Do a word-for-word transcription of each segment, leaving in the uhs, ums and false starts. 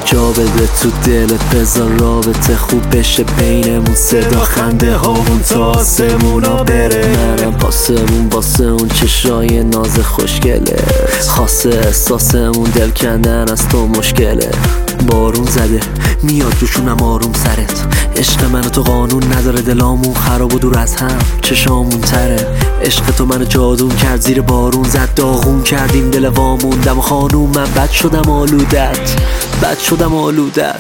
جا بده تو دلت، بذار رابطه خوب بشه بینمون، صدا خنده هامون تا آسمونا بره. منم پاسمون واسه اون چشای ناز خوشگله، خاصه احساسمون دل کندن از تو مشکله. بارون زده میاد روشونم آروم سرت، عشق من و تو قانون نداره، دلامون خراب و دور از هم چشامون تره. عشق تو منو جادون کرد، زیر بارون زد داغون کردیم دل وامون. دم خانوم من بد شدم آلودت، بد شدم آلودت.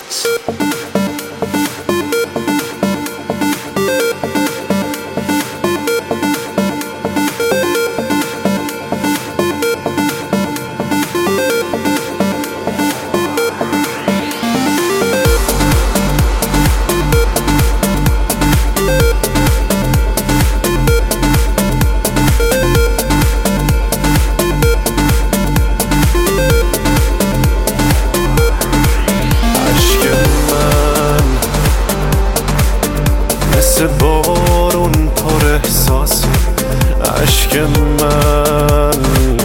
مثل بارون پر احساسه عشق من،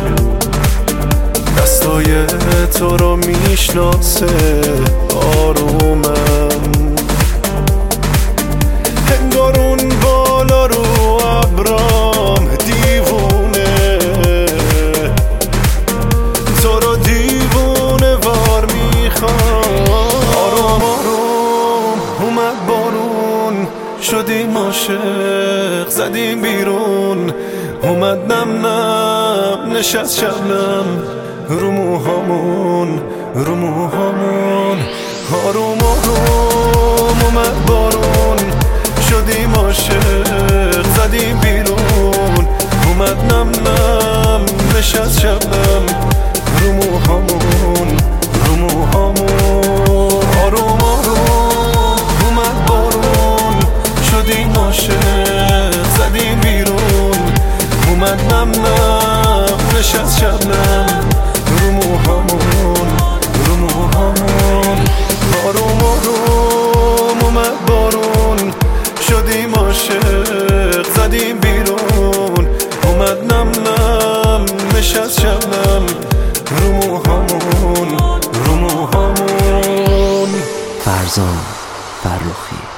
دستای تو رو میشناسه آرومم. انگار اون بالا رو ابرام دیوونه، تو رو دیوونه وار میخوام. آروم آروم اومد بارون، شدیم عاشق زدیم بیرون. اومد نم نم نشست شبنم رو موهامون، رو موهامون. آروم آروم اومد بارون، شدیم عاشق زدیم بیرون. اومد نم نم نشست شبنم رو موهامون، رو موهامون. آروم آروم اومد بارون، شدیم عاشق زدیم بیرون. اومد نم نم نشست شبنم رو موهامون، رو موهامون. آروم آروم اومد بارون، شدیم عاشق زدیم بیرون. اومد نم نم نشست شبنم رو موهامون، رو موهامون. فرزان فرخی.